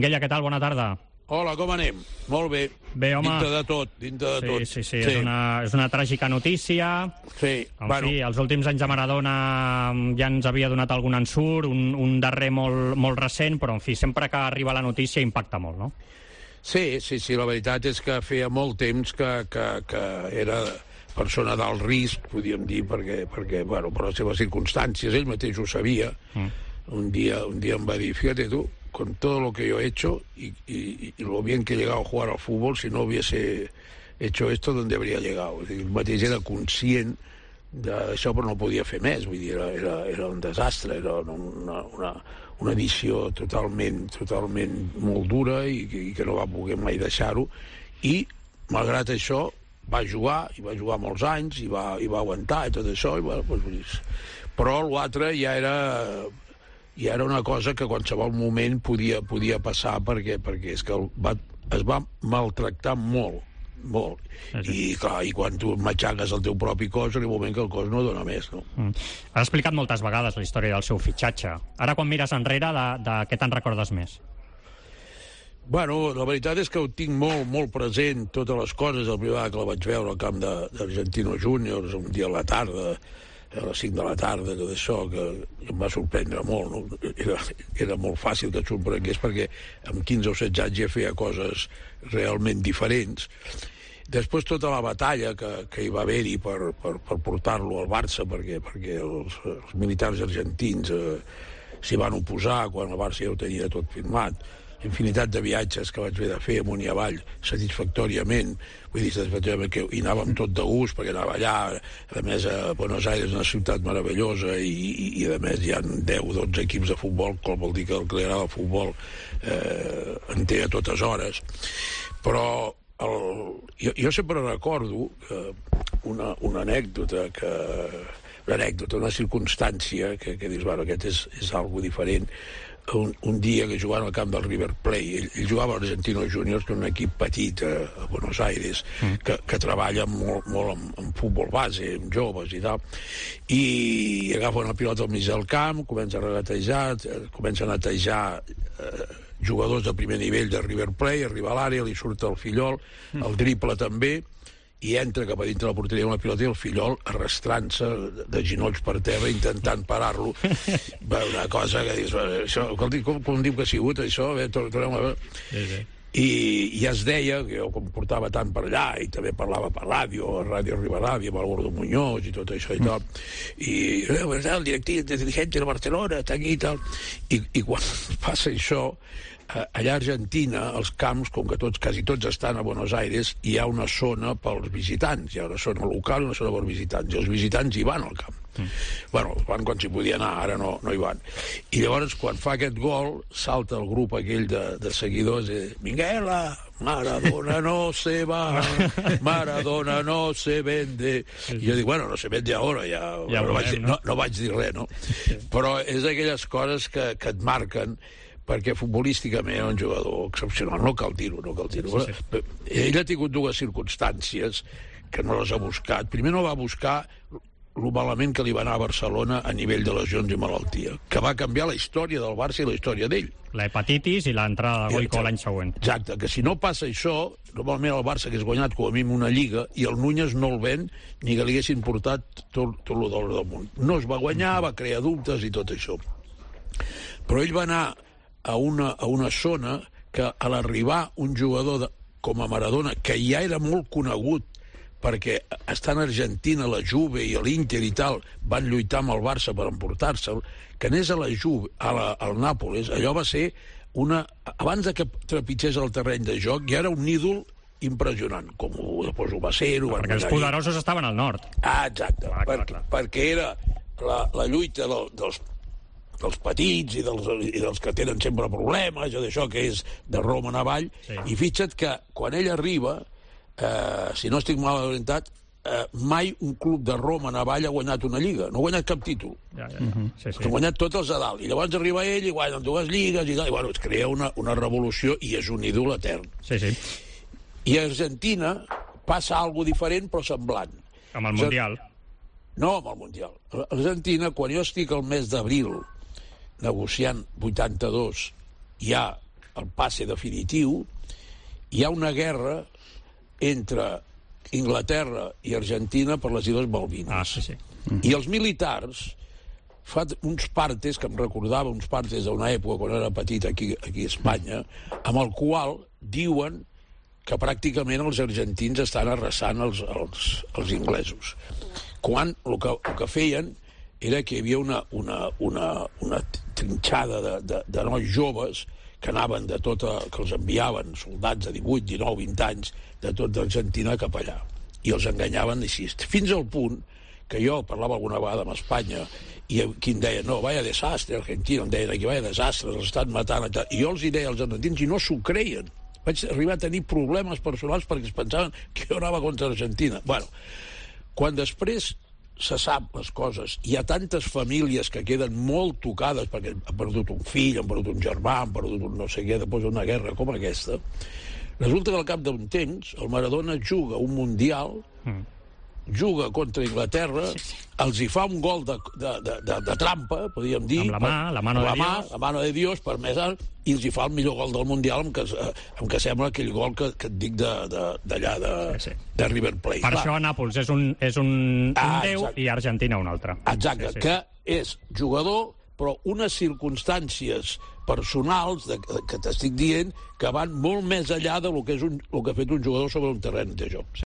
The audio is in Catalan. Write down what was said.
Minguella, què tal? Bona tarda. Hola, com anem? Molt bé. Bé, home. Dintre de tot. Sí. És una tràgica notícia. Sí. En fi, els últims anys de Maradona ja ens havia donat algun ensurt, un darrer molt recent, però, en fi, sempre que arriba la notícia impacta molt, no? Sí, la veritat és que feia molt temps que era persona d'alt risc, podríem dir, perquè per les seves circumstàncies, ell mateix ho sabia. Un dia em va dir, fíjate tú, con todo lo que yo he hecho y lo bien que he llegado a jugar al fútbol, si no hubiese hecho esto, ¿dónde habría llegado? El mateix era conscient d'això, però no podia fer més. Vull dir, era un desastre, era una edició totalment molt dura i que no va poder mai deixar-ho. I, malgrat això, va jugar molts anys i va aguantar i tot això. Però l'altre ja era una cosa que a qualsevol moment podia passar perquè és que es va maltractar molt. I clar, i quan tu matxaques el teu propi cos, en un moment que el cos no dona més, no? Has explicat moltes vegades la història del seu fitxatge. Ara, quan mires enrere, de què te'n recordes més? Bueno, la veritat és que ho tinc molt present, totes les coses. El primer que la vaig veure al camp d'Argentinos Juniors, un dia a la tarda, a les 5 de la tarda, tot això, que em va sorprendre molt, no? Era molt fàcil que et sorprengués, perquè amb 15 o 16 anys ja feia coses realment diferents. Després tota la batalla que hi va haver-hi per portar-lo al Barça, perquè els militars argentins s'hi van oposar quan el Barça ja ho tenia tot firmat. Infinitat de viatges que vaig haver de fer amunt i avall satisfactòriament, vull dir, que hi anàvem tot de gust perquè anava allà. A més, Buenos Aires és una ciutat meravellosa i a més hi ha 10-12 equips de futbol, que vol dir que el que li agrada el futbol en té a totes hores. Però jo sempre recordo una anècdota, una circumstància que dius, bueno, aquest és algo diferent. Un dia que jugant al camp del River Plate, ell jugava a Argentinos Juniors, que és un equip petit a Buenos Aires, que treballa molt en futbol base, amb joves i tal, i agafa una pilota al mig del camp, comença a regatejar, comença a netejar jugadors de primer nivell de River Plate, arriba a l'àrea, li surt el Fillol, el dribla també, i entra cap a dintre la porteria amb la pilota i el Fillol arrastrant-se de genolls per terra intentant parar-lo. Una cosa que dius, com diu que ha sigut això? Tornem a veure. I ja es deia, que jo com portava tant per allà i també parlava per ràdio, a Ràdio Rivadavia, amb el Gordo Muñoz i tot això i tal, i el directiu de dirigent de Barcelona està aquí i tal, i quan passa això, allà a Argentina, els camps, com que quasi tots estan a Buenos Aires, hi ha una zona pels visitants, hi ha una zona local i una zona pels visitants, i els visitants hi van al camp. Bueno, van quan s'hi podia anar, ara no hi van. I llavors, quan fa aquest gol, salta el grup aquell de seguidors i Minguella, Maradona no se va, Maradona no se vende. I jo dic, bueno, no se vende ahora, ja no vaig dir res, no? Però és aquelles coses que et marquen, perquè futbolísticament era un jugador excepcional, no cal dir-ho. Sí. Ell ha tingut dues circumstàncies que no les ha buscat. Primer no va buscar el malament que li va anar a Barcelona a nivell de lesions i malaltia, que va canviar la història del Barça i la història d'ell. La hepatitis i l'entrada de Goico l'any següent. Exacte, que si no passa això, normalment el Barça hagués guanyat com a mínim una Lliga i el Núñez no el ven ni que li haguessin portat tot el d'or del món. No es va guanyar, va crear dubtes i tot això. Però ell va anar a una zona que a l'arribar un jugador com a Maradona, que ja era molt conegut perquè estant a Argentina, la Juve i l'Inter i tal van lluitar amb el Barça per emportar-se'l, que anés a la Juve, al Nàpoles, allò va ser abans que trepitgés el terreny de joc, ja era un ídol impressionant, com després ho va ser. Perquè els poderosos estaven al nord. Exacte, perquè era la lluita dels petits i dels que tenen sempre problemes, d'això que és de Roma en avall, i fixa't que quan ell arriba, si no estic mal orientat, mai un club de Roma en avall ha guanyat una lliga, no ha guanyat cap títol. Ha guanyat tots els a dalt, i llavors arriba ell i guanya 2 lligues, i bueno, es crea una revolució i és un ídol etern. I a Argentina passa alguna cosa diferent però semblant. Amb el Mundial. No, amb el Mundial. A Argentina, quan jo estic al mes d'abril negociant 82 ja el passe definitiu, hi ha una guerra entre Inglaterra i Argentina per les Illes Malvines. Sí. I els militars fa uns partes, que em recordava uns partes d'una època quan era petit aquí a Espanya, amb el qual diuen que pràcticament els argentins estan arrasant els inglesos. Quan el que feien era que hi havia una trinxada de nois joves que anaven que els enviaven soldats de 18, 19, 20 anys de tot d'Argentina cap allà. I els enganyaven així. Fins al punt que jo parlava alguna vegada amb Espanya i qui em deia, no, vaya desastre, Argentina, em deien aquí, vaya desastre, els estan matant. I jo els hi deia als argentins i no s'ho creien. Vaig arribar a tenir problemes personals perquè es pensaven que jo anava contra Argentina. Bueno, quan després se sap les coses, hi ha tantes famílies que queden molt tocades perquè han perdut un fill, han perdut un germà, han perdut un no sé què, després d'una guerra com aquesta. Resulta que al cap d'un temps el Maradona juga un Mundial, juga contra Inglaterra, els hi fa un gol de trampa, podríem dir, amb la mano de Dios, permesa, i els hi fa el millor gol del Mundial, amb què sembla aquell gol que et dic d'allà de River Plate. Per això Nàpols és un déu i Argentina un altre. Exacte, que és jugador, però unes circumstàncies personals que t'estic dient que van molt més enllà del que ha fet un jugador sobre un terreny de joc.